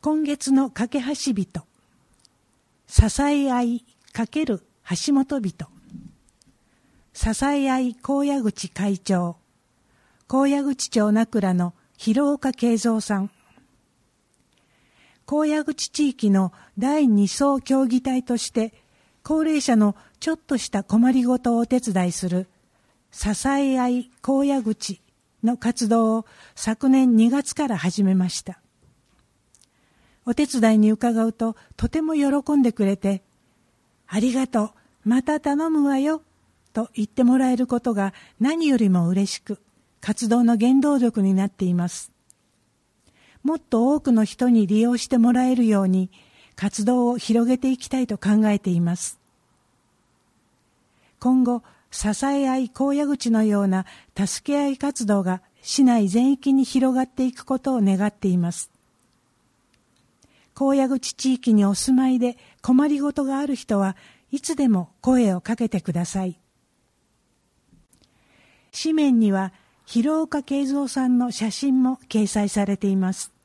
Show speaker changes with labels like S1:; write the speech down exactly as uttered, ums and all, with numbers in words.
S1: 今月の架け橋人、支え合い×橋本人、支え合い高野口会長、高野口町名倉の広岡慶三さん、高野口地域のだいに層協議体として高齢者のちょっとした困りごとをお手伝いする支え合い高野口の活動を昨年にがつから始めました。お手伝いに伺うととても喜んでくれて、ありがとう、また頼むわよと言ってもらえることが何よりも嬉しく、活動の原動力になっています。もっと多くの人に利用してもらえるように活動を広げていきたいと考えています。今後、支え合い高野口のような助け合い活動が市内全域に広がっていくことを願っています。高野口地域にお住まいで困りごとがある人はいつでも声をかけてください。紙面には広岡慶三さんの写真も掲載されています。